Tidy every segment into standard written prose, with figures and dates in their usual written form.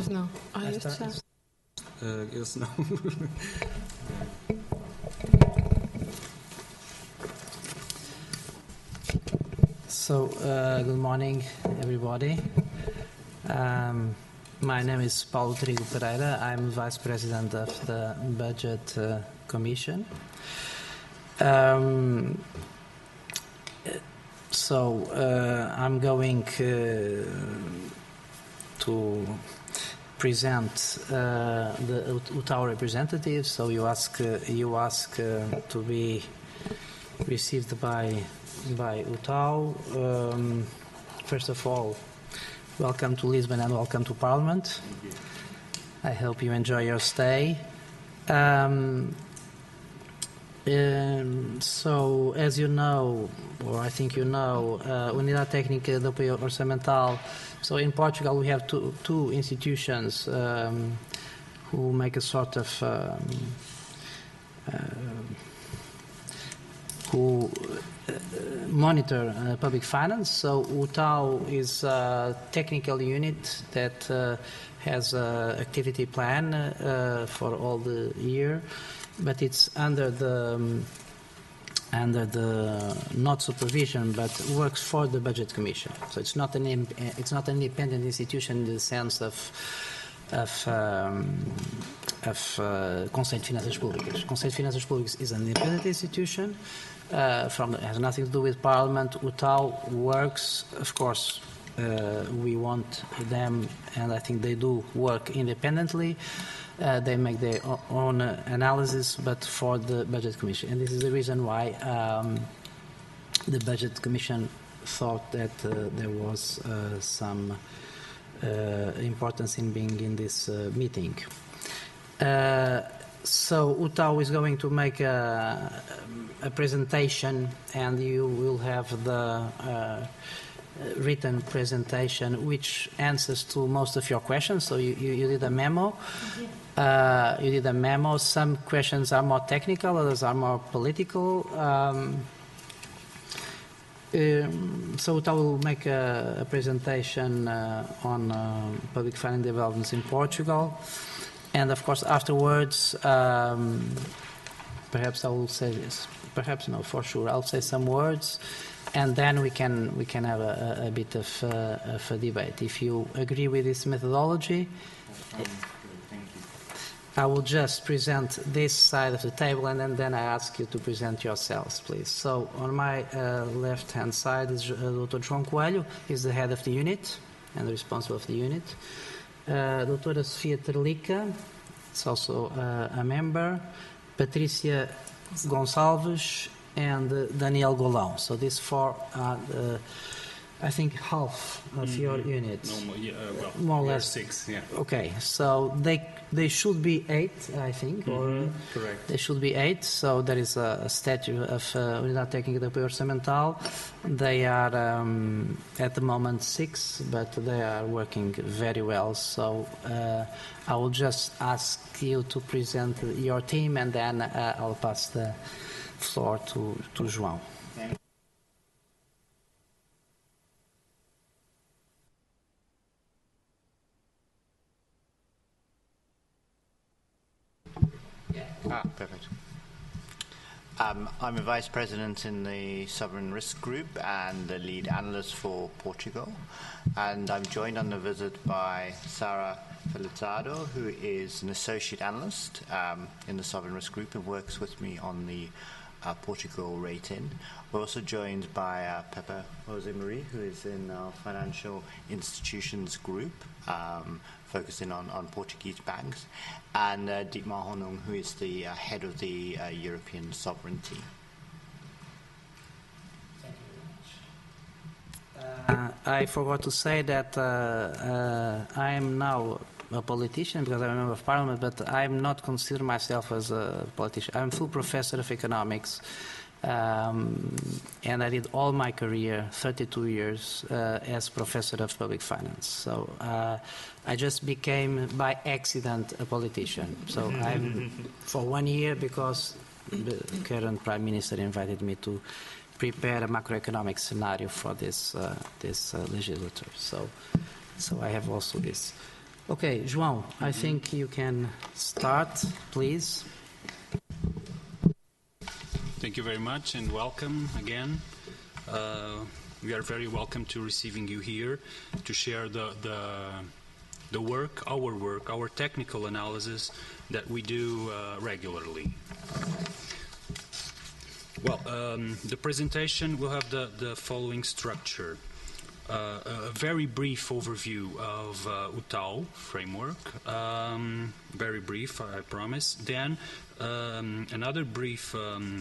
Não. Ah, este já. Esse não. So, good morning, everybody. My name is Paulo Trigo Pereira. I'm Vice President of the Budget Commission. I'm going to present the UTAU representatives. So you ask to be received by UTAU. First of all, welcome to Lisbon and welcome to Parliament. I hope you enjoy your stay. So, as you know, or I think you know, Unidade Técnica de Apoio Orçamental. So in Portugal we have two institutions who make a sort of who monitor public finance. So UTAU is a technical unit that has an activity plan for all the year, but it's under the not supervision, but works for the Budget Commission. So it's not an independent institution in the sense of Conselho de Finanças Públicas. Conselho de Finanças Públicas is an independent institution. Has nothing to do with Parliament. UTAU works, of course. We want them, and I think they do work independently. They make their own analysis, but for the Budget Commission. And this is the reason why the Budget Commission thought that there was some importance in being in this meeting. So UTAU is going to make a presentation, and you will have the written presentation which answers to most of your questions. So you did a memo. You did a memo. Some questions are more technical, others are more political. So UTAU will make a presentation on public finance developments in Portugal. And of course, afterwards, perhaps I will say this. Perhaps no, for sure. I'll say some words, and then we can have a bit of a debate. If you agree with this methodology, I will just present this side of the table, and then I ask you to present yourselves, please. So on my left-hand side is Dr. João Coelho. He's the head of the unit and responsible of the unit. Doutora Sofia Terlica is also a member. Patricia Gonçalves and Daniel Golão. So these four are, I think, half of your unit. More or less 6. Yeah. Okay, so they should be 8, I think, or correct. They should be 8. So there is a statute of Unidade Técnica de Apoio Orçamental. They are at the moment 6, but they are working very well. So I will just ask you to present your team, and then I'll pass the floor to João. Perfect. I'm a vice president in the Sovereign Risk Group and the lead analyst for Portugal. And I'm joined on the visit by Sara Felizardo, who is an associate analyst in the Sovereign Risk Group and works with me on the Portugal rating. We're also joined by Pepe Jose Marie, who is in our Financial Institutions Group, focusing on Portuguese banks, and Dietmar Honung, who is the head of the European Sovereignty. Thank you very much. I forgot to say that I am now a politician because I'm a member of Parliament, but I'm not consider myself as a politician. I'm a full professor of economics. And I did all my career, 32 years, as professor of public finance. So I just became, by accident, a politician. So I'm for 1 year because the current Prime Minister invited me to prepare a macroeconomic scenario for this legislature. So I have also this. Okay, João, I think you can start, please. Thank you very much and welcome again. We are very welcome to receiving you here to share the work, our technical analysis that we do regularly. Well, the presentation will have the following structure. A very brief overview of UTAU framework, very brief, I promise. Then another brief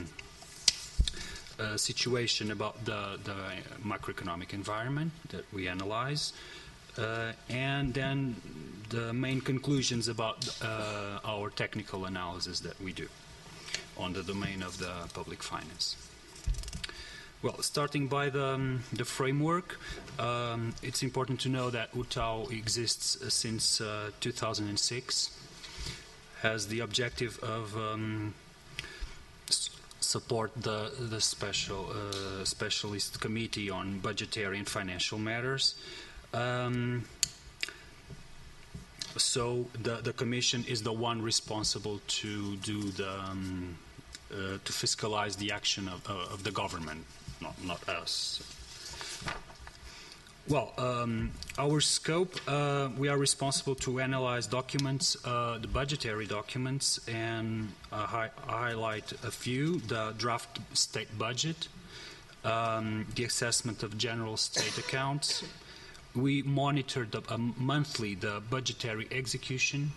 situation about the macroeconomic environment that we analyze, and then the main conclusions about our technical analysis that we do on the domain of the public finance. Well, starting by the framework, it's important to know that UTAU exists since 2006, has the objective of support the specialist committee on budgetary and financial matters. So the Commission is the one responsible to do to fiscalize the action of the government. Not us. Well, our scope, we are responsible to analyze documents, the budgetary documents, and highlight a few: the draft state budget, the assessment of general state accounts. We monitor monthly the budgetary execution,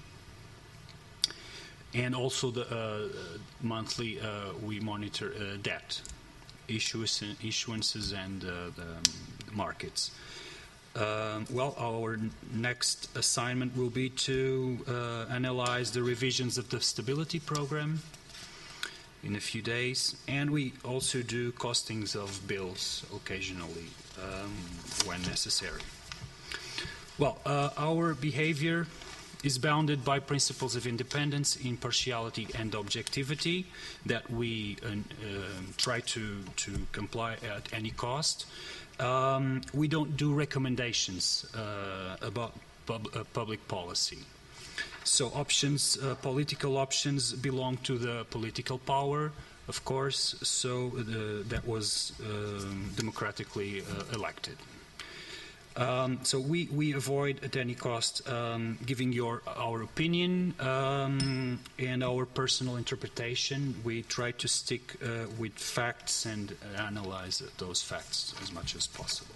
and also the monthly we monitor debt issuances and the markets. Well, our next assignment will be to analyze the revisions of the stability program in a few days, and we also do costings of bills occasionally when necessary. Well, our behavior is bounded by principles of independence, impartiality, and objectivity that we try to comply at any cost. We don't do recommendations about public policy. So options, political options belong to the political power, of course, so that was democratically elected. So we avoid at any cost giving our opinion and our personal interpretation. We try to stick with facts and analyze those facts as much as possible.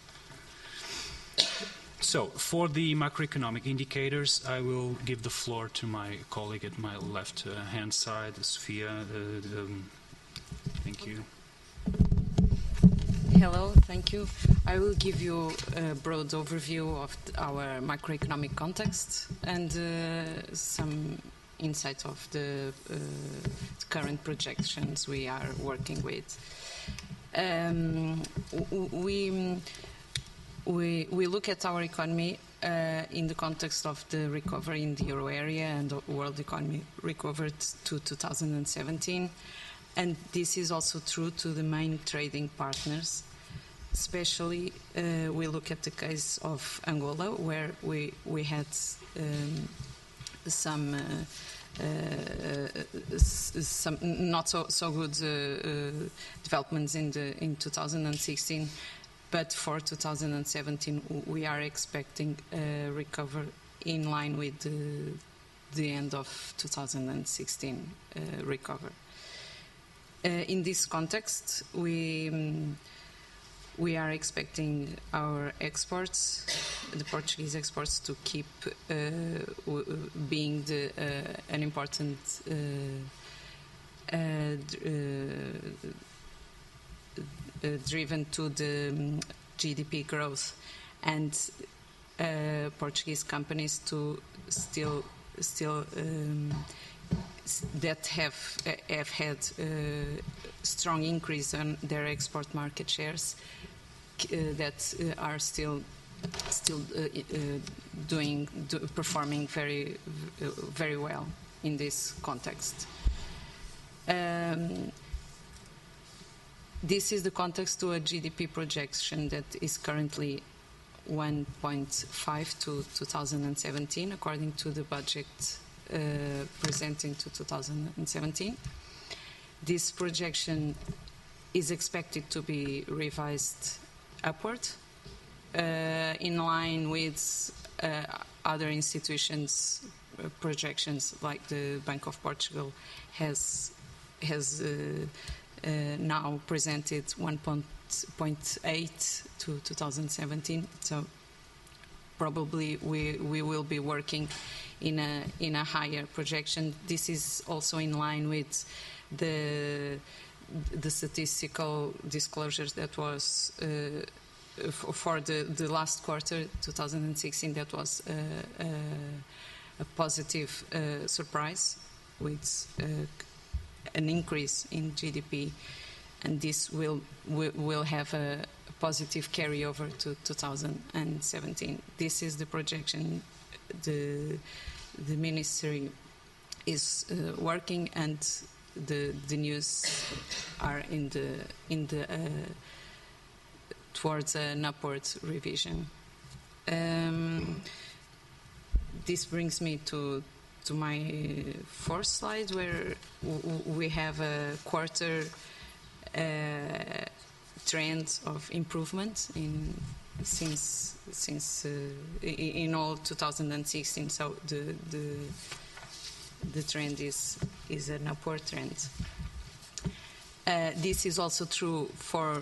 So for the macroeconomic indicators, I will give the floor to my colleague at my left-hand side, Sofia. Thank you. Hello, thank you. I will give you a broad overview of our macroeconomic context and some insights of the current projections we are working with. We look at our economy in the context of the recovery in the euro area, and the world economy recovered to 2017. And this is also true to the main trading partners. Especially, we look at the case of Angola, where we had some not so good developments in 2016, but for 2017 we are expecting a recovery in line with the end of 2016 recovery. In this context, we are expecting our exports, the Portuguese exports, to keep being an important driven to the GDP growth, and Portuguese companies to still that have had strong increase on their export market shares, that are still performing very well in this context. This is the context to a GDP projection that is currently 1.5 to 2017, according to the budget presented to 2017. This projection is expected to be revised upward, in line with other institutions' projections, like the Bank of Portugal has now presented 1.8 to 2017. So probably we will be working in a higher projection. This is also in line with the statistical disclosures that was for the last quarter 2016. That was a positive surprise with an increase in GDP, and this will have a positive carryover to 2017. This is the projection the ministry is working, and the news are in the towards an upward revision. This brings me to my fourth slide, where we have a quarter trend of improvement in all 2016. So the trend is an upward trend. This is also true for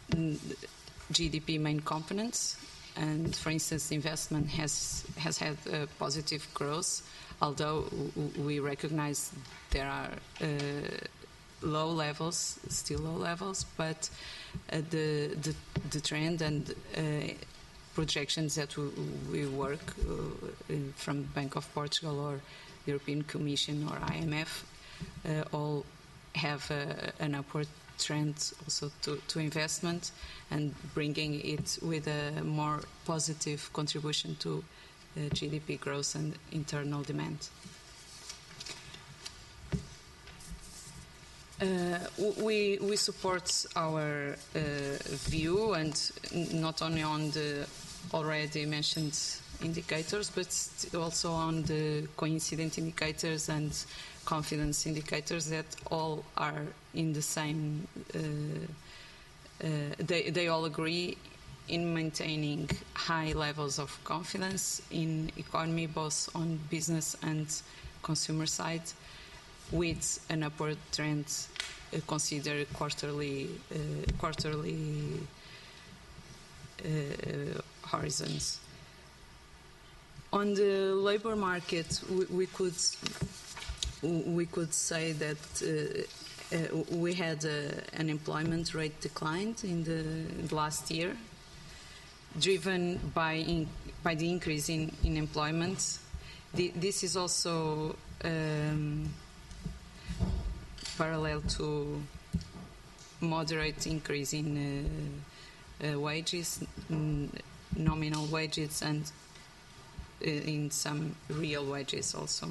GDP main components, and for instance, investment has had a positive growth, although we recognize there are low levels, still low levels, but the trend and projections that we work from Bank of Portugal or European Commission or IMF all have an upward trend also to investment, and bringing it with a more positive contribution to GDP growth and internal demand. We support our view, and not only on the already mentioned indicators, but also on the coincident indicators and confidence indicators that all are in the same. They all agree in maintaining high levels of confidence in economy, both on business and consumer side, with an upward trend considered quarterly horizons. On the labor market, we could say that we had an employment rate declined in the last year, driven by the increase in employment. This is also parallel to moderate increase in wages, nominal wages, and in some real wages also.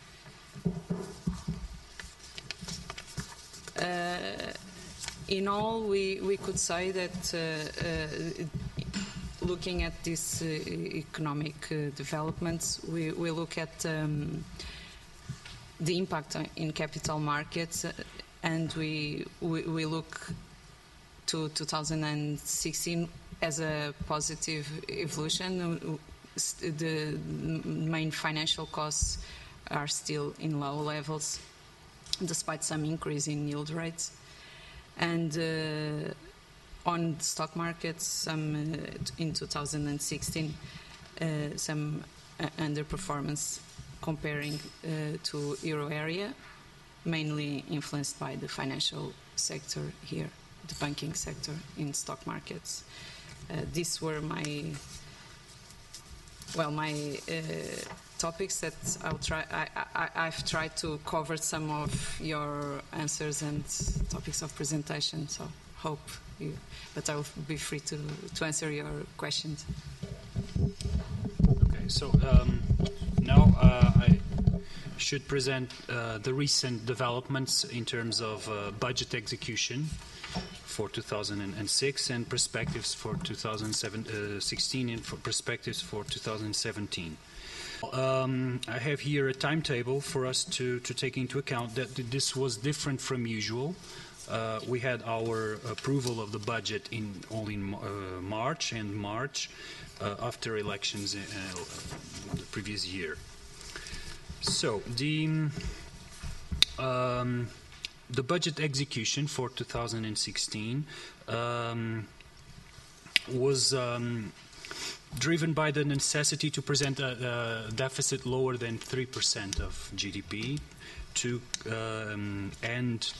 In all, we could say that looking at this economic developments, we look at the impact in capital markets, and we look to 2016 as a positive evolution. The main financial costs are still in low levels, despite some increase in yield rates. And on the stock markets, in 2016, some underperformance comparing to euro area, mainly influenced by the financial sector here, the banking sector in stock markets. These were my topics that I've tried to cover some of your answers and topics of presentation, so hope you, but I will be free to answer your questions. Okay, so now I should present the recent developments in terms of budget execution for 2006 and perspectives for 2016 and for perspectives for 2017. I have here a timetable for us to take into account that this was different from usual. We had our approval of the budget only in March after elections the previous year. So the budget execution for 2016 was driven by the necessity to present a deficit lower than 3% of GDP to end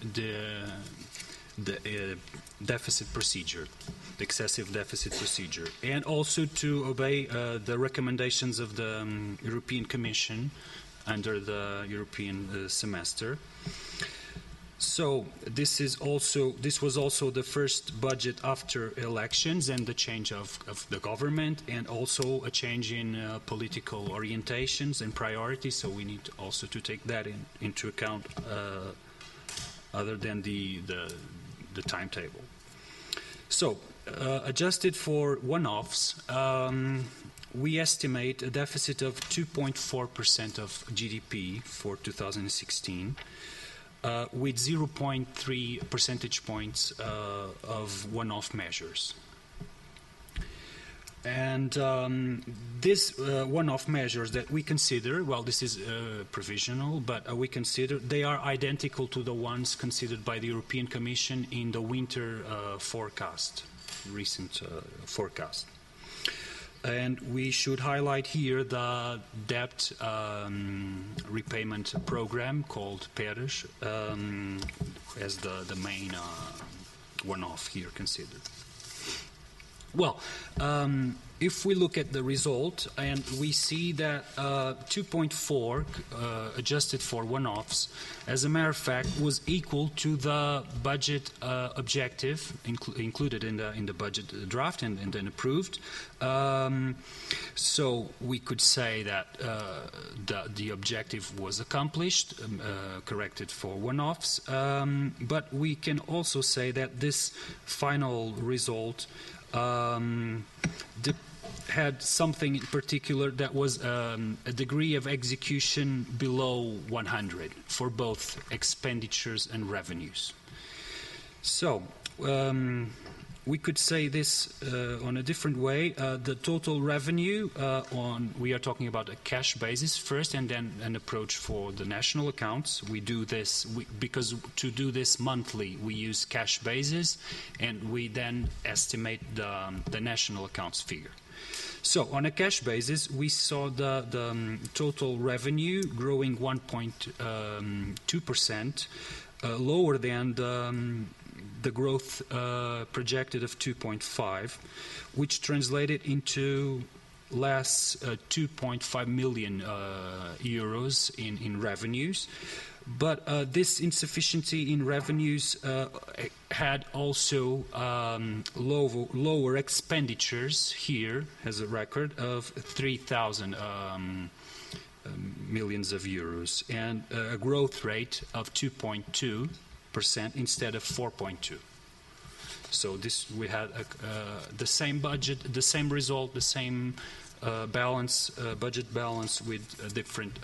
the deficit procedure, the excessive deficit procedure, and also to obey the recommendations of the European Commission under the European semester. So this was also the first budget after elections and the change of the government, and also a change in political orientations and priorities. So we need also to take that into account, other than the timetable. So adjusted for one-offs, we estimate a deficit of 2.4% of GDP for 2016. With 0.3 percentage points of one-off measures. And these one-off measures that we consider, well, this is provisional, but we consider they are identical to the ones considered by the European Commission in the winter forecast, recent forecast. And we should highlight here the debt repayment program called PERES as the main one-off here considered. Well, if we look at the result, and we see that 2.4 adjusted for one-offs, as a matter of fact, was equal to the budget objective included in the budget draft and then approved. So we could say that the objective was accomplished, corrected for one-offs, but we can also say that this final result had something in particular that was a degree of execution below 100 for both expenditures and revenues. So we could say this on a different way. The total revenue we are talking about a cash basis first, and then an approach for the national accounts. We do this because to do this monthly we use cash basis, and we then estimate the national accounts figure. So on a cash basis, we saw the total revenue growing 1.2%, lower than the growth projected of 2.5, which translated into less 2.5 million euros in revenues. But this insufficiency in revenues had also lower expenditures here as a record of 3,000 millions of euros, and a growth rate of 2.2% instead of 4.2. So this we had the same budget, the same result, the same balance, budget balance with a different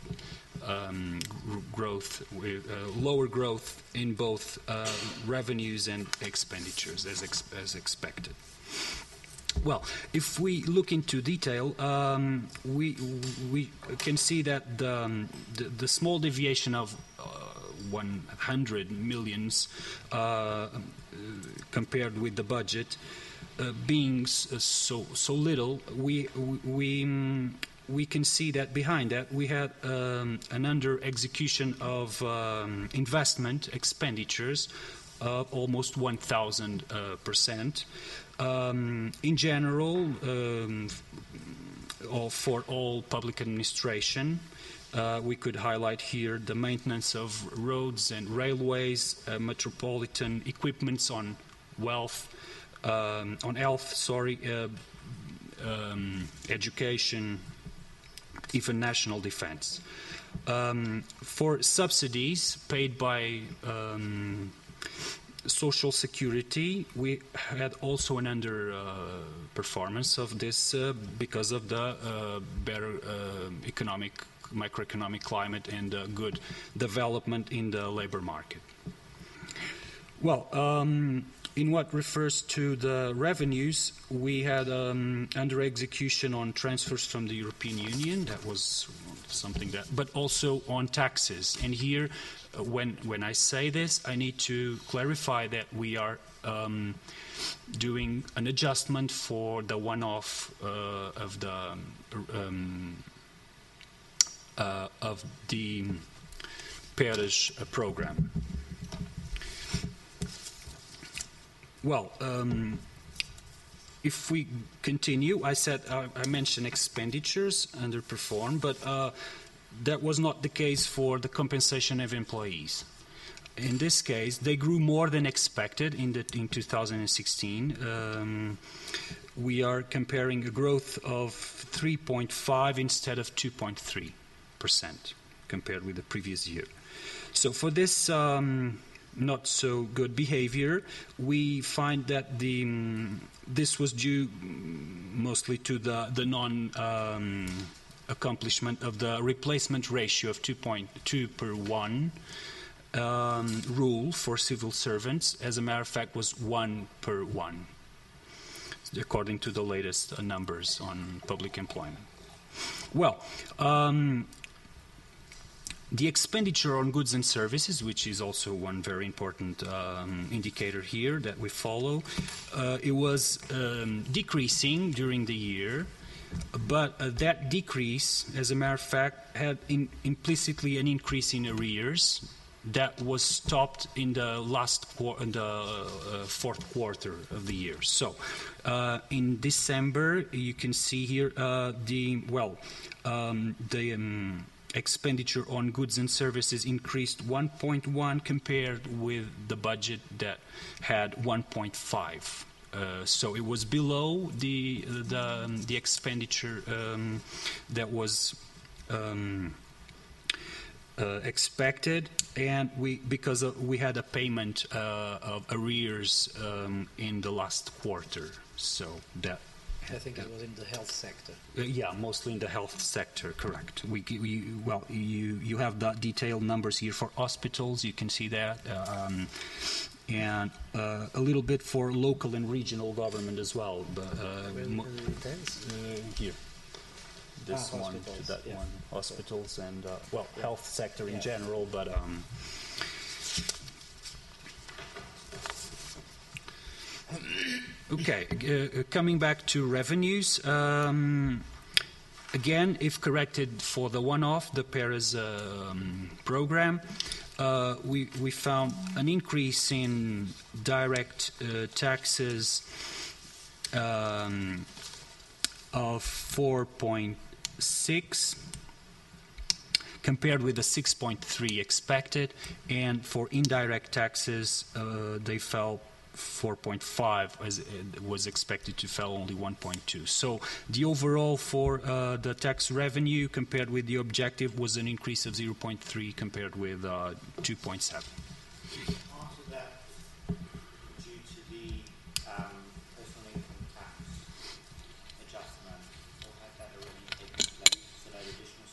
growth, with lower growth in both revenues and expenditures as expected. Well, if we look into detail, we can see that the small deviation of 100 millions compared with the budget being so little, we can see that behind that we had an under execution of investment expenditures of almost 1,000%. In general, for all public administration, we could highlight here the maintenance of roads and railways, metropolitan equipments on health, education, even national defense. For subsidies paid by Social security, we had also an performance of this because of the better macroeconomic climate and good development in the labor market. Well, in what refers to the revenues, we had under execution on transfers from the European Union. That was something that, but also on taxes. And here, when I say this, I need to clarify that we are doing an adjustment for the one-off of the PERES program. Well, if we continue, I mentioned expenditures underperformed, but that was not the case for the compensation of employees. In this case, they grew more than expected in 2016. We are comparing a growth of 3.5 instead of 2.3% compared with the previous year. So for this not so good behavior, we find that this was due mostly to the non-accomplishment of the replacement ratio of 2.2 per 1 rule for civil servants. As a matter of fact, was 1 per 1, according to the latest numbers on public employment. Well, the expenditure on goods and services, which is also one very important indicator here that we follow, it was decreasing during the year, but that decrease, as a matter of fact, had implicitly an increase in arrears that was stopped in the fourth quarter of the year. So, in December, you can see here the expenditure on goods and services increased 1.1 compared with the budget that had 1.5. So it was below the expenditure that was expected, and because we had a payment of arrears in the last quarter. So that. I think it was in the health sector. Yeah, mostly in the health sector, correct. You have the detailed numbers here for hospitals, you can see that, and a little bit for local and regional government as well. But here, this one to that one, hospitals and health sector in general, but. Okay, coming back to revenues, again, if corrected for the one-off, the PERES program, we found an increase in direct taxes of 4.6 compared with the 6.3 expected, and for indirect taxes, they fell 4.5, as it was expected to fall only 1.2. So the overall for the tax revenue compared with the objective was an increase of 0.3 compared with 2.7. Part of that due to the personal income tax adjustment, or had that already taken place? So that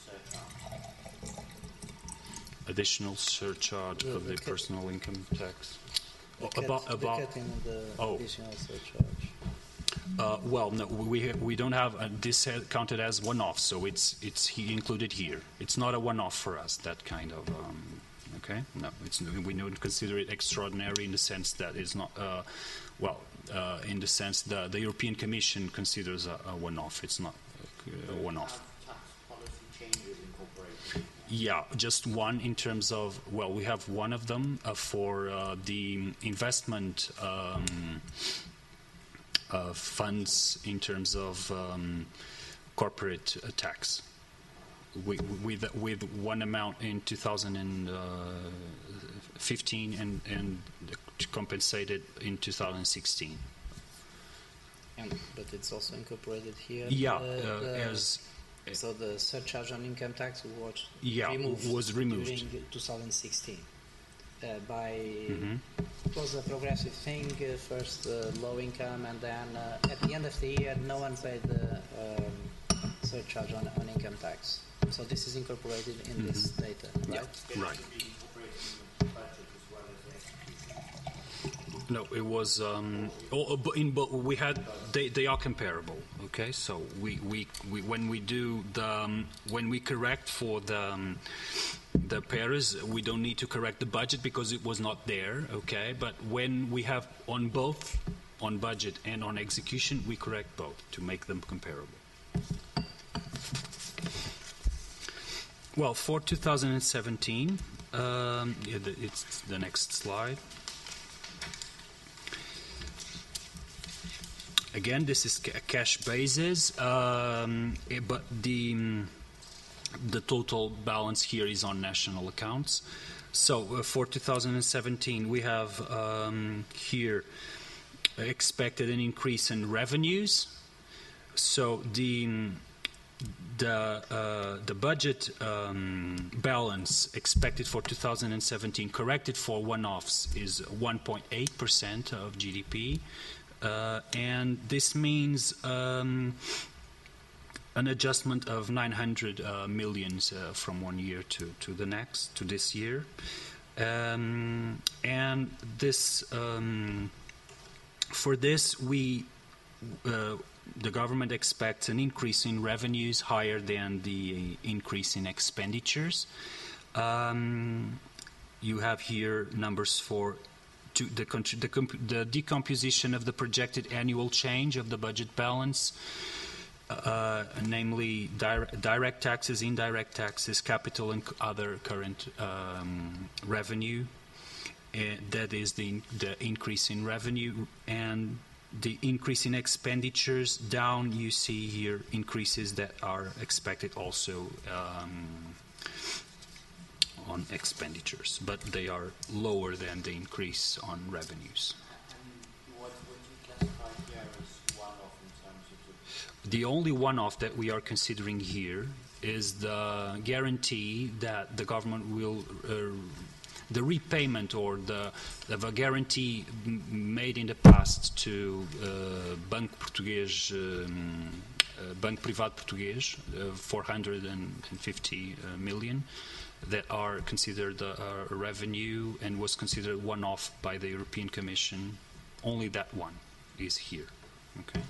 additional surcharge Additional surcharge of the personal income tax. The cutting of the additional surcharge. Well, no, we don't have this counted as one-off, so it's included here. It's not a one-off for us. That kind of okay. No, we don't consider it extraordinary in the sense that it's not. In the sense the European Commission considers a one-off. It's not a one-off. Tax policy changes incorporated. Yeah, just one in terms of, we have one of them for the investment funds in terms of corporate tax, with one amount in 2015 and compensated in 2016. But it's also incorporated here. Yeah, so the surcharge on income tax was removed during 2016. It was a progressive thing, first low income, and then at the end of the year, no one paid the surcharge on income tax. So this is incorporated in this data, right? Yeah, right. No, it was. We had. They are comparable. Okay, so we when we do the when we correct for the pairs, we don't need to correct the budget because it was not there. Okay, but when we have on both, on budget and on execution, we correct both to make them comparable. Well, for 2017, it's the next slide. Again, this is a cash basis, but the total balance here is on national accounts. So for 2017, we have here expected an increase in revenues. So the budget balance expected for 2017, corrected for one-offs, is 1.8% of GDP. And this means an adjustment of 900 millions from one year to the next, to this year. And this, for this, the government expects an increase in revenues higher than the increase in expenditures. You have here numbers for the decomposition of the projected annual change of the budget balance, namely direct taxes, indirect taxes, capital and other current revenue. That is the increase in revenue, and the increase in expenditures down, you see here increases that are expected also on expenditures, but they are lower than the increase on revenues. And what would you classify here as one-off in terms of the only one-off that we are considering here is the guarantee that the government will the repayment or of a guarantee made in the past to Banco Português, Banco Privado Português, 450 million, that are considered revenue and was considered one-off by the European Commission. Only that one is here. Okay.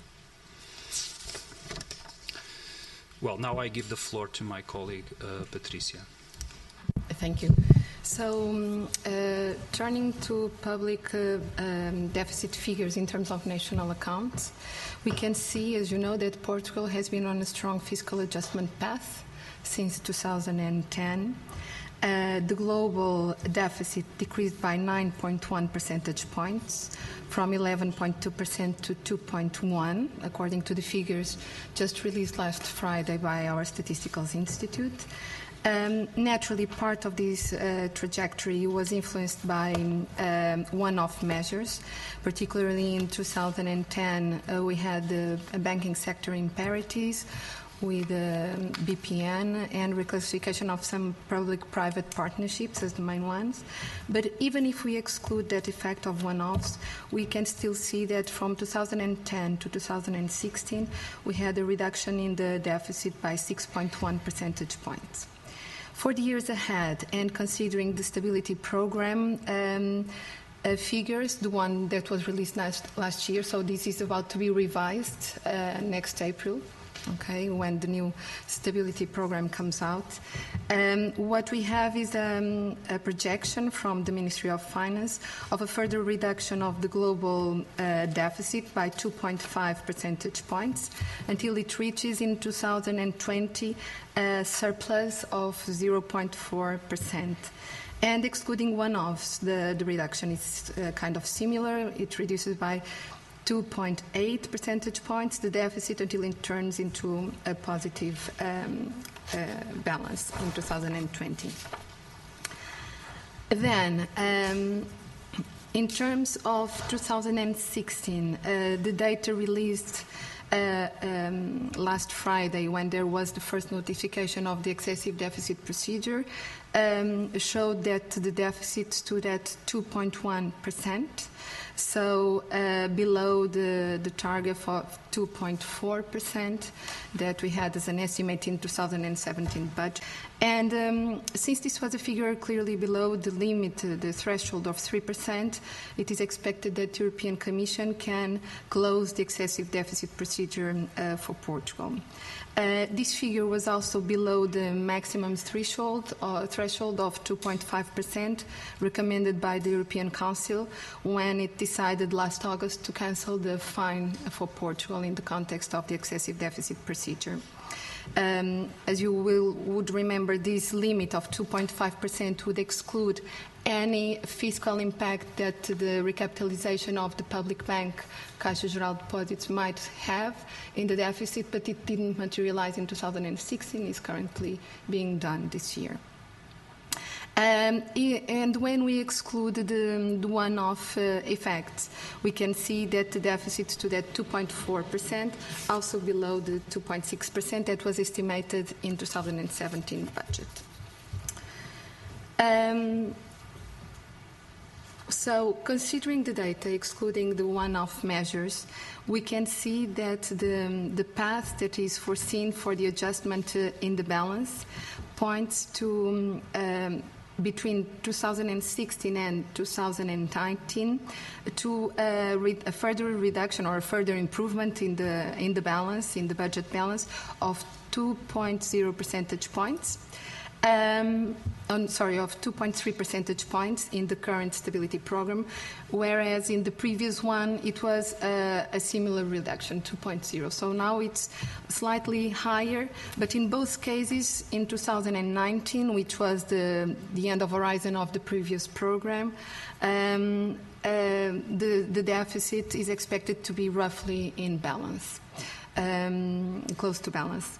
Well, now I give the floor to my colleague Patricia. Thank you. So, turning to public deficit figures in terms of national accounts, we can see, as you know, that Portugal has been on a strong fiscal adjustment path since 2010. The global deficit decreased by 9.1 percentage points, from 11.2% to 2.1%, according to the figures just released last Friday by our Statistical Institute. Naturally, part of this trajectory was influenced by one-off measures. Particularly in 2010, we had the banking sector imparities with BPN and reclassification of some public-private partnerships as the main ones. But even if we exclude that effect of one-offs, we can still see that from 2010 to 2016, we had a reduction in the deficit by 6.1 percentage points. For the years ahead, and considering the stability program figures, the one that was released last year, so this is about to be revised next April, okay, when the new stability program comes out. What we have is a projection from the Ministry of Finance of a further reduction of the global deficit by 2.5 percentage points until it reaches in 2020 a surplus of 0.4%. And excluding one-offs, the reduction is kind of similar. It reduces by 2.8 percentage points the deficit until it turns into a positive balance in 2020. Then, in terms of 2016, the data released last Friday, when there was the first notification of the excessive deficit procedure, showed that the deficit stood at 2.1%, so below the target of 2.4% that we had as an estimate in 2017 budget. And since this was a figure clearly below the limit, the threshold of 3%, it is expected that the European Commission can close the excessive deficit procedure for Portugal. This figure was also below the maximum threshold of 2.5% recommended by the European Council when it decided last August to cancel the fine for Portugal in the context of the excessive deficit procedure. As you would remember, this limit of 2.5% would exclude any fiscal impact that the recapitalization of the public bank, Caixa Geral de Depósitos, might have in the deficit, but it didn't materialize in 2016. It's currently being done this year. And when we exclude the one-off effects, we can see that the deficit stood at 2.4%, also below the 2.6% that was estimated in 2017 budget. So, considering the data, excluding the one-off measures, we can see that the path that is foreseen for the adjustment in the balance points to between 2016 and 2019 to a further reduction or a further improvement in the balance, in the budget balance, of 2.0 percentage points. Of 2.3 percentage points in the current stability program, whereas in the previous one it was a similar reduction, 2.0. So now it's slightly higher, but in both cases, in 2019, which was the end of horizon of the previous program, the deficit is expected to be roughly in balance, close to balance.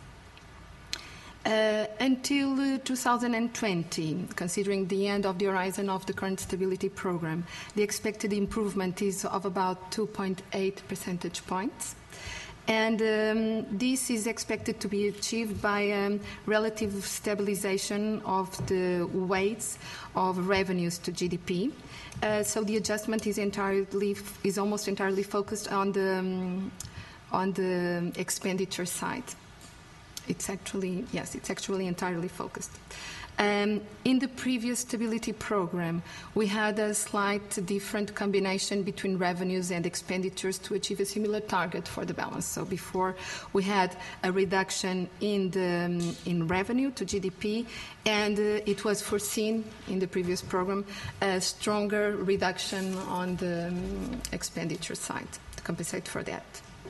Until 2020, considering the end of the horizon of the current stability program, the expected improvement is of about 2.8 percentage points. And this is expected to be achieved by relative stabilization of the weights of revenues to GDP. So the adjustment is almost entirely focused on the expenditure side. It's actually entirely focused. In the previous stability program, we had a slight different combination between revenues and expenditures to achieve a similar target for the balance. So before we had a reduction in revenue to GDP, and it was foreseen in the previous program a stronger reduction on the expenditure side to compensate for that.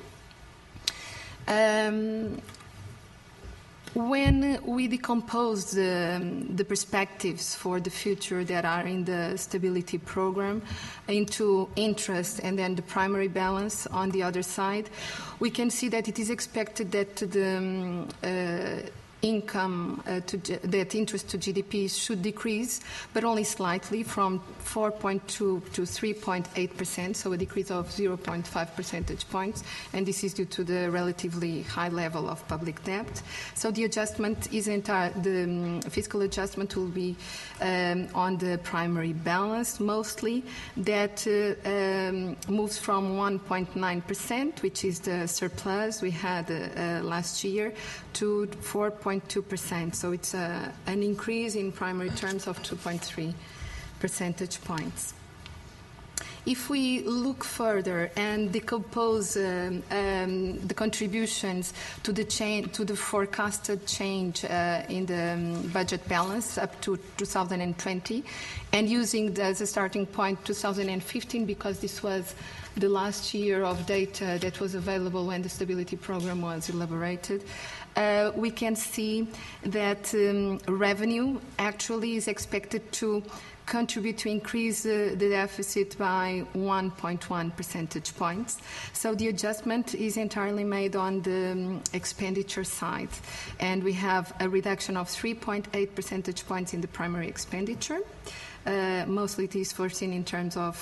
When we decompose the perspectives for the future that are in the stability program into interest and then the primary balance on the other side, we can see that it is expected that the income, that interest to GDP should decrease, but only slightly, from 4.2 to 3.8%, so a decrease of 0.5 percentage points, and this is due to the relatively high level of public debt. So the adjustment is the fiscal adjustment will be on the primary balance mostly, that moves from 1.9%, which is the surplus we had last year, to 4.2%. So it's an increase in primary terms of 2.3 percentage points. If we look further and decompose the contributions to the forecasted change in the budget balance up to 2020, and using as a starting point 2015, because this was the last year of data that was available when the stability program was elaborated, we can see that revenue actually is expected to contribute to increase the deficit by 1.1 percentage points. So the adjustment is entirely made on the expenditure side, and we have a reduction of 3.8 percentage points in the primary expenditure. Mostly it is foreseen in terms of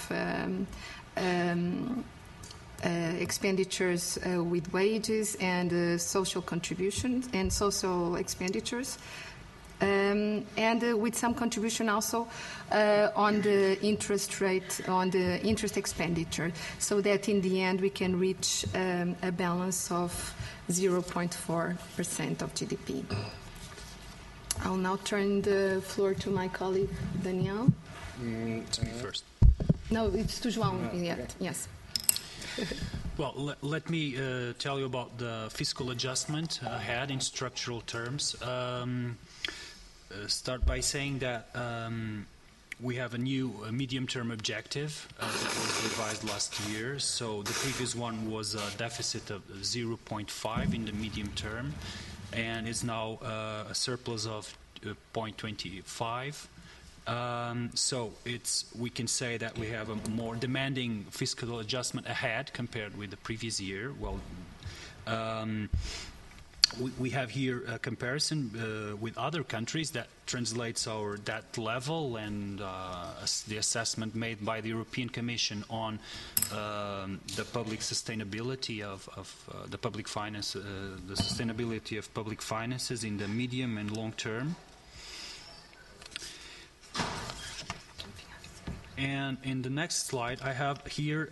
expenditures with wages and social contributions and social expenditures. and with some contribution also on the interest rate, on the interest expenditure, so that in the end we can reach a balance of 0.4% of GDP. I'll now turn the floor to my colleague Daniel. To me first. No, it's to João yet. Yes. Well, let me tell you about the fiscal adjustment ahead in structural terms. Start by saying that we have a new medium-term objective that was revised last year. So the previous one was a deficit of 0.5 in the medium term, and it's now a surplus of 0.25. So we can say that we have a more demanding fiscal adjustment ahead compared with the previous year. Well, we have here a comparison with other countries that translates our debt level and the assessment made by the European Commission on the public sustainability of the public finance, the sustainability of public finances in the medium and long term. And in the next slide, I have here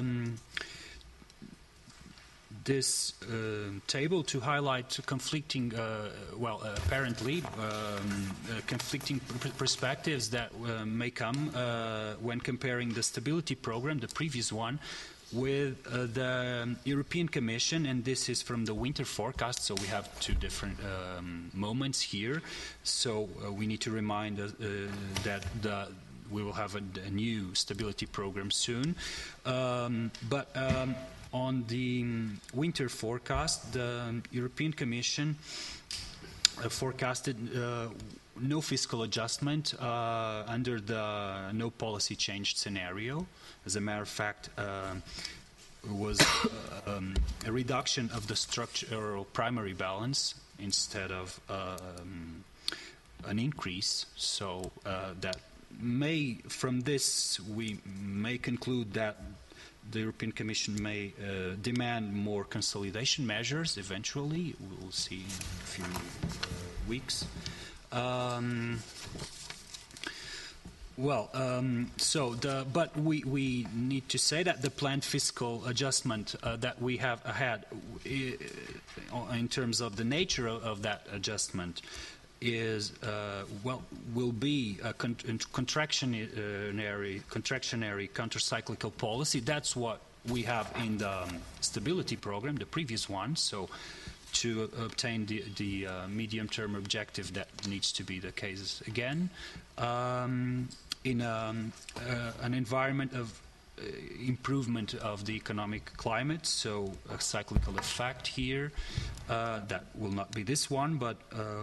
this table to highlight conflicting, apparently conflicting perspectives that may come when comparing the stability program, the previous one, with the European Commission, and this is from the winter forecast, so we have two different moments here. So we need to remind that we will have a new stability program soon. But on the winter forecast, the European Commission forecasted no fiscal adjustment under the no policy change scenario. As a matter of fact, was a reduction of the structural primary balance instead of an increase. So that from this we may conclude that the European Commission may demand more consolidation measures eventually. We will see in a few weeks. But we need to say that the planned fiscal adjustment that we have ahead, in terms of the nature of that adjustment, is will be a contractionary countercyclical policy. That's what we have in the stability program, the previous one. So to obtain the medium-term objective, that needs to be the case again. In an environment of improvement of the economic climate, so a cyclical effect here. That will not be this one, but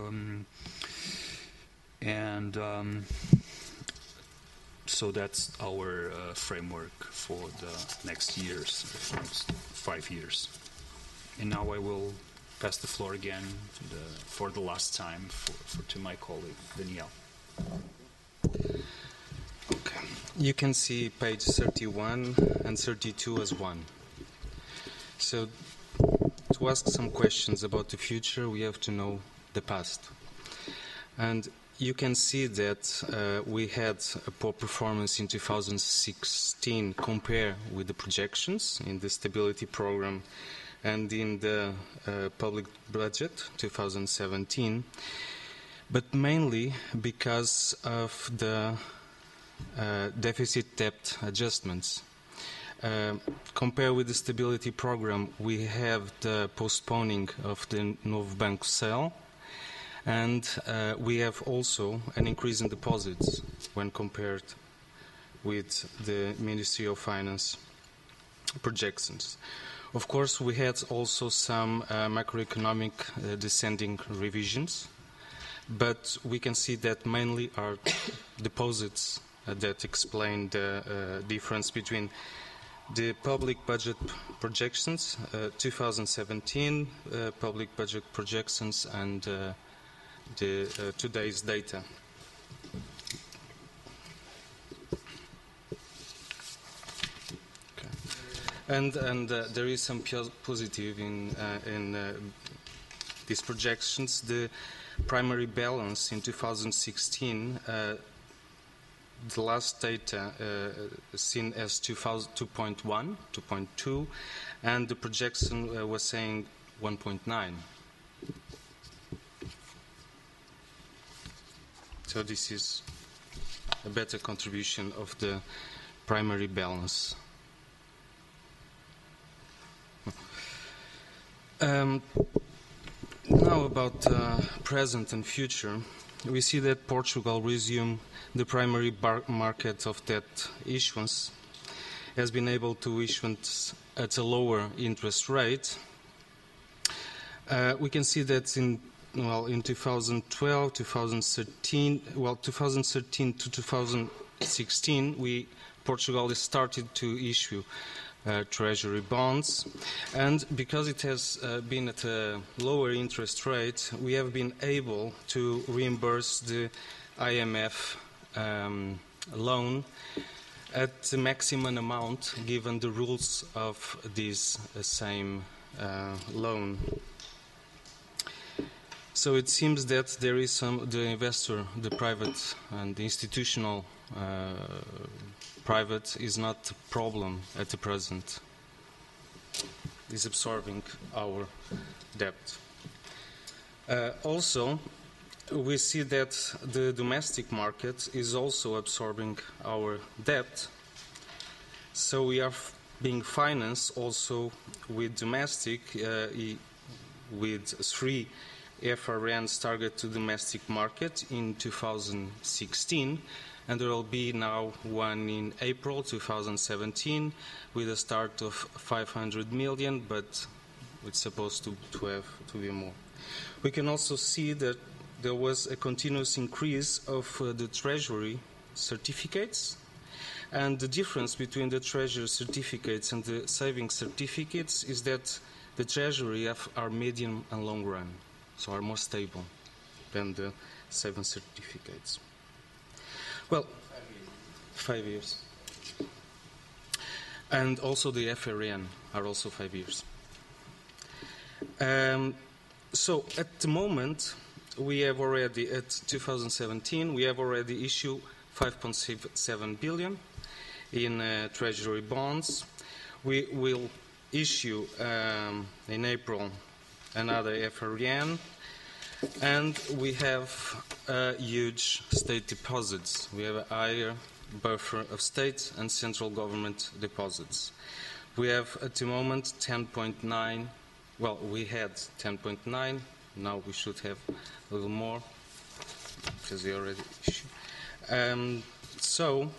so that's our framework for the next years, next 5 years. And now I will pass the floor again for the last time to my colleague, Daniel. Okay. You can see page 31 and 32 as one. So to ask some questions about the future, we have to know the past. And you can see that we had a poor performance in 2016 compared with the projections in the stability program and in the public budget 2017, but mainly because of the deficit debt adjustments. Compared with the stability program, we have the postponing of the Novo Banco sale, and we have also an increase in deposits when compared with the Ministry of Finance projections. Of course, we had also some macroeconomic descending revisions, but we can see that mainly are deposits that explain the difference between the public budget projections, 2017 public budget projections, and the today's data. Okay. And there is some positive in these projections. The primary balance in 2016, the last data seen as 2.1, 2.2, and the projection was saying 1.9. So this is a better contribution of the primary balance. Now about present and future, we see that Portugal resumed the primary market of debt issuance, has been able to issue at a lower interest rate. We can see that in 2012, 2013, 2013 to 2016, Portugal has started to issue treasury bonds, and because it has been at a lower interest rate, we have been able to reimburse the IMF loan at the maximum amount given the rules of this same loan. So it seems that there is the investor, the private and the institutional private is not a problem at the present. Is absorbing our debt. Also, we see that the domestic market is also absorbing our debt. So we are being financed also with domestic, with 3 FRNs target to domestic market in 2016, and there will be now one in April 2017 with a start of 500 million, but it's supposed to be more. We can also see that there was a continuous increase of the treasury certificates, and the difference between the treasury certificates and the savings certificates is that the treasury are medium and long run, so are more stable than the savings certificates. Well, 5 years. And also the FRN are also 5 years. So at the moment, we have already, at 2017, we have already issued 5.7 billion in treasury bonds. We will issue in April another FRN, and we have huge state deposits. We have a higher buffer of state and central government deposits. We have at the moment 10.9, well, we had 10.9, now we should have a little more because we already issued. So,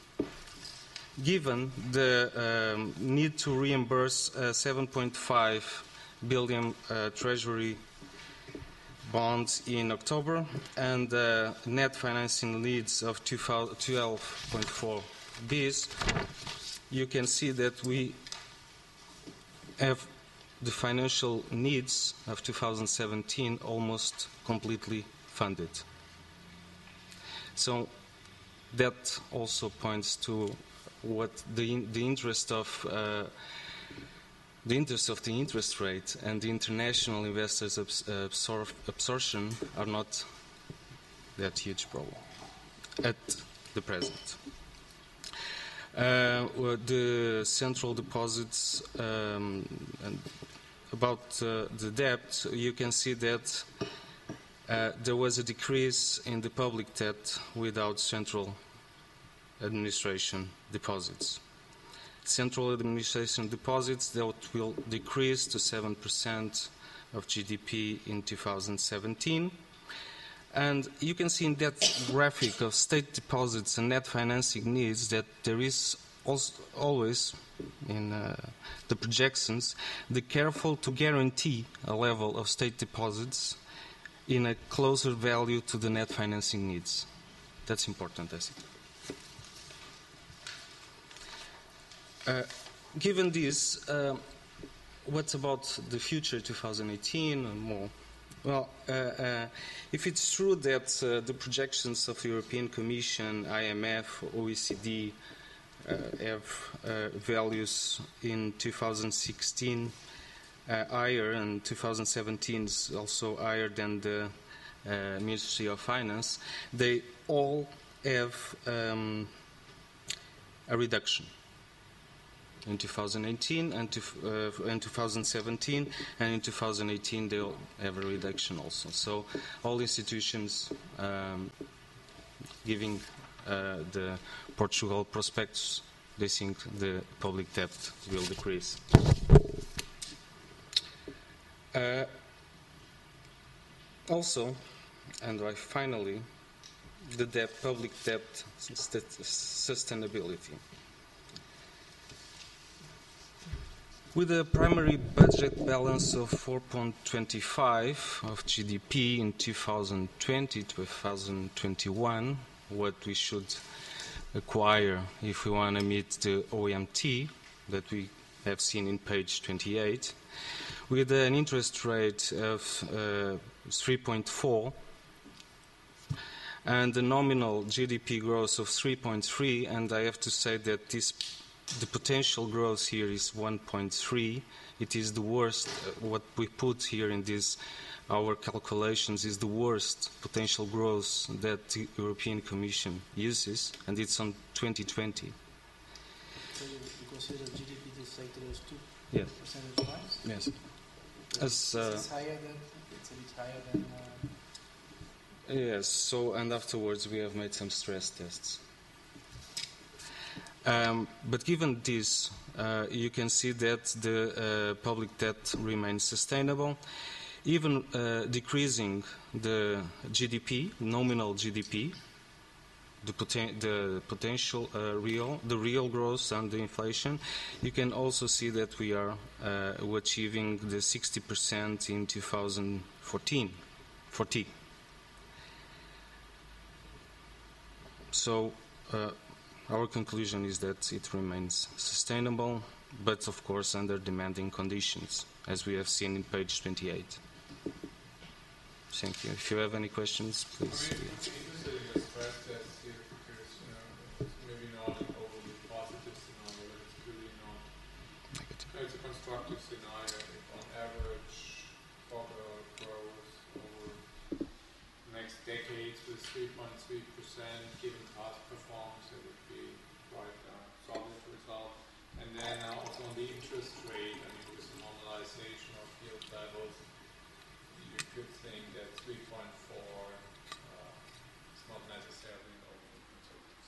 given the need to reimburse 7.5 billion treasury bonds in October and net financing needs of 12.4 Bs, you can see that we have the financial needs of 2017 almost completely funded. So that also points to what the interest of the interest rate and the international investors' absorption are not that huge problem at the present. The central deposits and about the debt, you can see that there was a decrease in the public debt without central administration deposits. Central administration deposits that will decrease to 7% of GDP in 2017. And you can see in that graphic of state deposits and net financing needs that there is also always in the projections the careful to guarantee a level of state deposits in a closer value to the net financing needs. That's important, I think. Given this, what about the future 2018 and more? Well, if it's true that the projections of the European Commission, IMF, OECD have values in 2016 higher, and 2017 is also higher than the Ministry of Finance, they all have a reduction in 2018 and in 2017, and in 2018 they'll have a reduction also. So all institutions giving the Portugal prospectus, they think the public debt will decrease. Also, and finally, the public debt sustainability. With a primary budget balance of 4.25 of GDP in 2020-2021, what we should acquire if we want to meet the OMT that we have seen in page 28, with an interest rate of 3.4 and the nominal GDP growth of 3.3, and I have to say that the potential growth here is 1.3. It is the worst. What we put here in our calculations is the worst potential growth that the European Commission uses, and it's on 2020. So you consider GDP this sector as 2 Yes. percentage points? Yes. It's a bit higher than. Yes. So, and afterwards we have made some stress tests. But given this, you can see that the public debt remains sustainable, even decreasing the GDP, nominal GDP, the potential real growth and the inflation. You can also see that we are achieving the 60% in 2014. So. Our conclusion is that it remains sustainable, but of course under demanding conditions, as we have seen in page 28. Thank you. If you have any questions, please. I'm interested in the stress test here because it's maybe not an overly positive scenario, but it's really not. Negative. It's a constructive scenario. If on average, growth over the next decades with 3.3%, given past performance, it would be quite a solid result. And then also on the interest rate, I mean, with the normalization of yield levels, you could think that 3.4 is not necessarily an overly conservative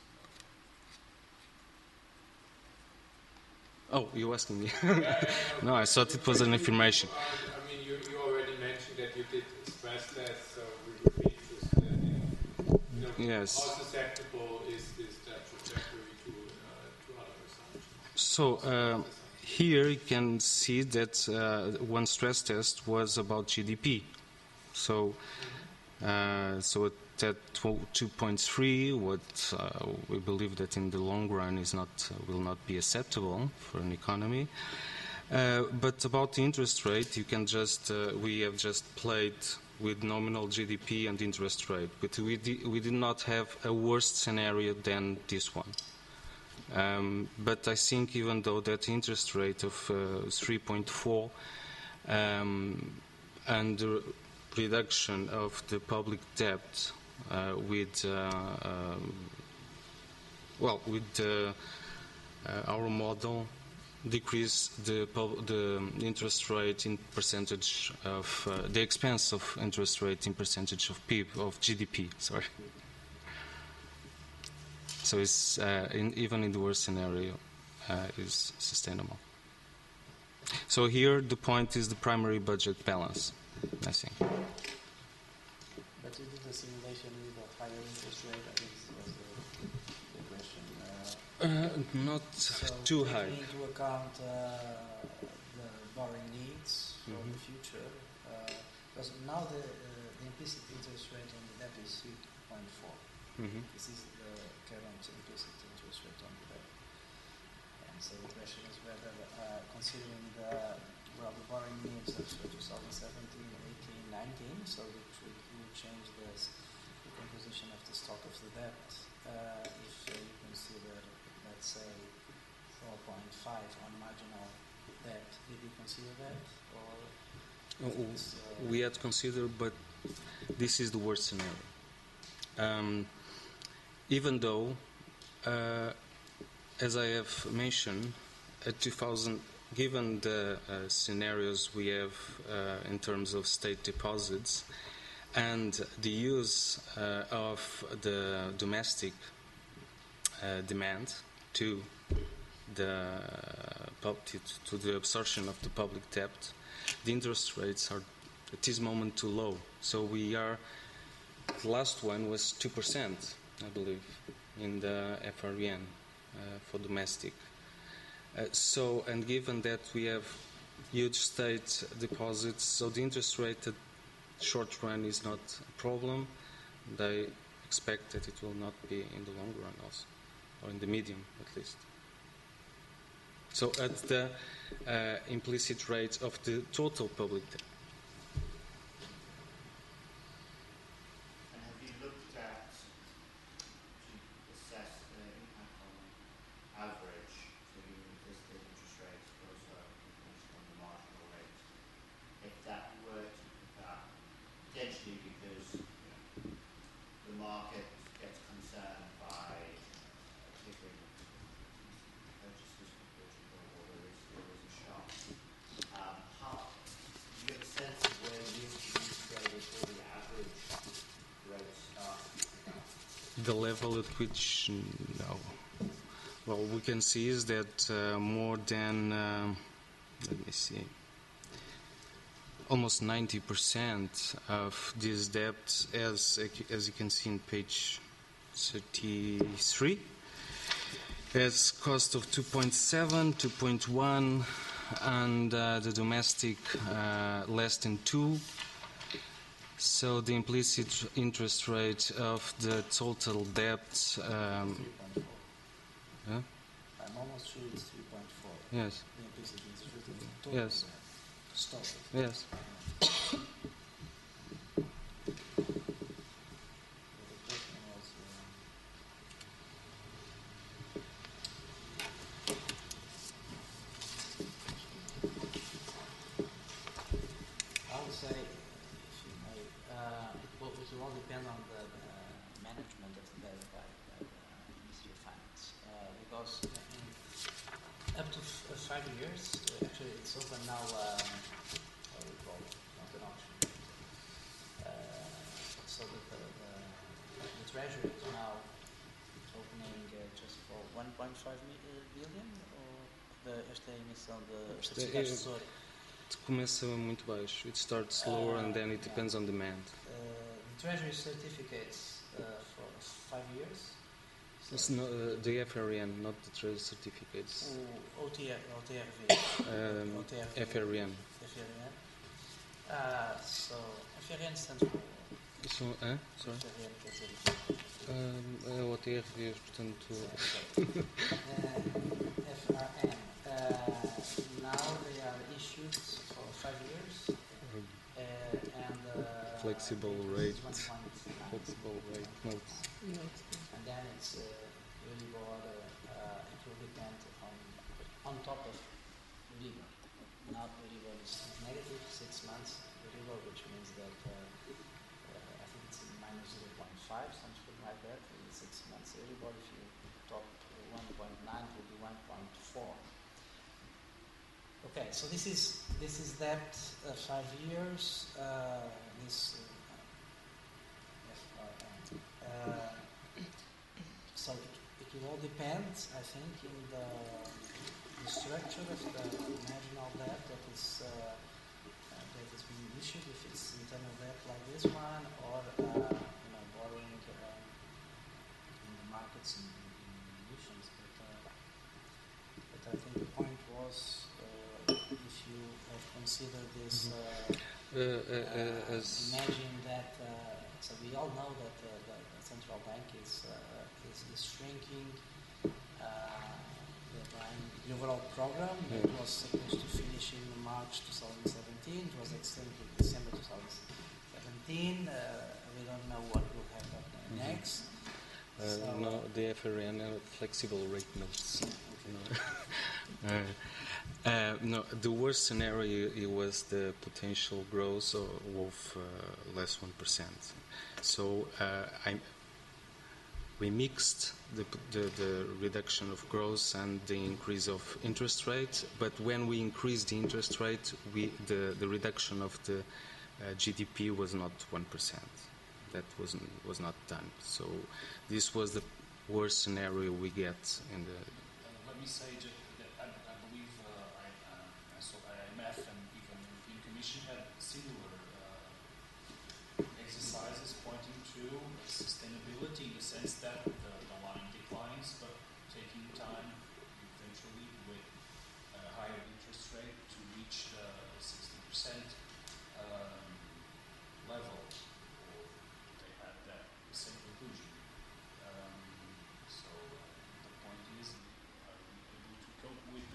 scenario. Oh, you're asking me? Yeah, No, I thought it was an affirmation. I mean, you already mentioned that you did stress tests, so we would be interested in Yes. how susceptible is this trajectory to other assumptions. So here you can see that one stress test was about GDP. So, so at 2.3, what we believe that in the long run will not be acceptable for an economy. But about the interest rate, you can we have just played with nominal GDP and interest rate, but we did not have a worse scenario than this one. But I think even though that interest rate of 3.4 and the reduction of the public debt with our model decrease the interest rate in percentage of the expense of interest rate in percentage of GDP. Sorry. So it's even in the worst scenario is sustainable. So here the point is the primary budget balance, I think. But you did the simulation with a higher interest rate, I think was the question. Not too high. Taking into account the borrowing needs for the future, because now the implicit interest rate on the debt is 3.4. This is the current implicit interest rate on the debt. And so the question is whether, considering the borrowing needs of 2017, 18, 19, so which will change the composition of the stock of the debt, if you consider, let's say, 4.5 on marginal debt, did you consider that? Or we had considered, but This is the worst scenario. Even though, as I have mentioned, at 2000, given the scenarios we have in terms of state deposits and the use of the domestic demand to the absorption of the public debt, the interest rates are at this moment too low. So we are. The last one was 2%, I believe, in the FREN for domestic. And given that we have huge state deposits, so the interest rate at short run is not a problem. They expect that it will not be in the long run also, or in the medium at least. So at the implicit rate of the total public debt. And have you looked at to assess the impact on average, so even if the interest rate goes up on the marginal rate, if that were to pick up, potentially because the market gets concerned by particularly purchases from Portugal, or there is a shock. How do you have a sense of where the interest rate before the average rate starts to pick up? The level at which, no. Well, we can see is that more than, let me see, almost 90% of these debts, as you can see in page 33, has cost of 2.7, 2.1, and the domestic less than 2. So the implicit interest rate of the total debt. I'm almost sure it's 3.4. Yes. The implicit interest rate of the total Yes. debt. Stop it. Yes. The question was, I would say, if you may, well, it will all depend on the management of the debt by the Ministry of Finance. Because up to 5 years, actually it's open now, how do we call it, not an auction. So that the Treasury is now opening just for 1.5 billion, or esta emissão de certificados de tesouro? It começa muito baixo. It starts slower and then it depends on demand. The Treasury certificates for 5 years. It's not, the FRN, not the treasury certificates. OTRV. FRN. FRN. So FRN stands for. Isso, sorry. FRN quer dizer. É o OTRV, portanto. FRN. Now they are issued for 5 years. And Flexible rate. Flexible rate notes. And then it's Euribor, it will depend on top of Euribor. Now Euribor is negative, 6 months Euribor, which means that I think it's minus 0.5, something like that, in 6 months Euribor. If you top 1.9, it will be 1.4. Okay, so this is debt 5 years. So it will all depend, I think, in the structure of the marginal debt that is being issued. If it's internal debt like this one, or borrowing in the markets in issues. But I think the point was, if you have considered this, imagine that. So we all know that the central bank is shrinking the overall program that was supposed to finish in March 2017. It was extended to December 2017. We don't know what will happen next. No, the FRN are flexible rate notes. Okay. No, the worst scenario it was the potential growth of less 1%. So we mixed the reduction of growth and the increase of interest rate, but when we increased the interest rate, the reduction of the GDP was not 1%. That was not done. So this was the worst scenario we get in the. Let me say that I believe IMF and even the European Commission had similar exercises pointing to sustainability in the sense that the line declines, but taking time eventually with a higher interest rate to reach the 60% level. They had that same conclusion. So the point is, are we able to cope with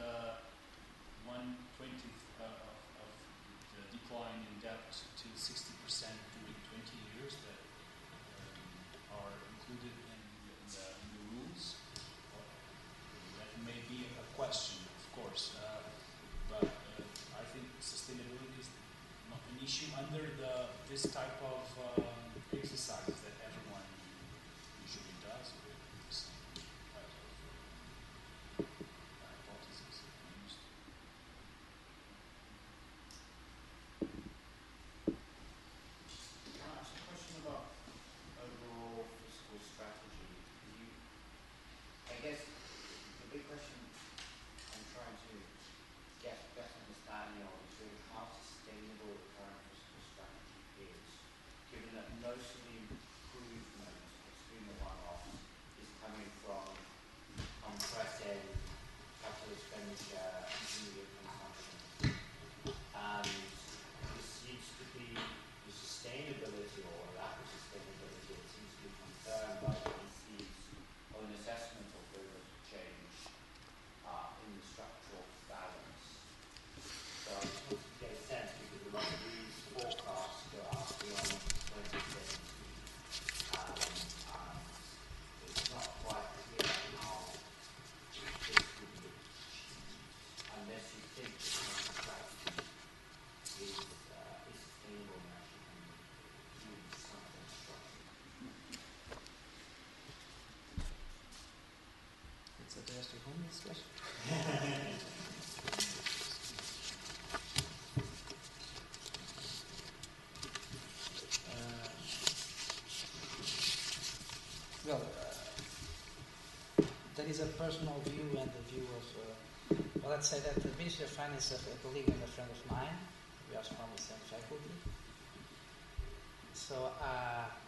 1/20 of the decline in debt to 60% during 20 years that are included in the rules? Well, that may be a question, of course, but I think sustainability is not an issue under this type of exercises that everyone usually does with the same type of hypotheses used. Can I ask a question about overall fiscal strategy? I guess the big question I'm trying to get a better understanding of is really how sustainable the current fiscal strategy is, given that most of the improvement, excluding the one-offs, is coming from compressing capital expenditure and immediate consumption. And this seems to be the sustainability or lack of sustainability that seems to be confirmed by the EC's own assessment of the rate of change in the structural balance. So I just want to get a sense, because a lot of these forecasts go out beyond 2017. And it's not quite clear how this will be achieved, unless you think the current strategy is sustainable and actually can do something structural. It's addressed to whom this question? Well, there is a personal view and the view of, well, let's say that the Ministry of Finance is a colleague and a friend of mine. We are from the same faculty. So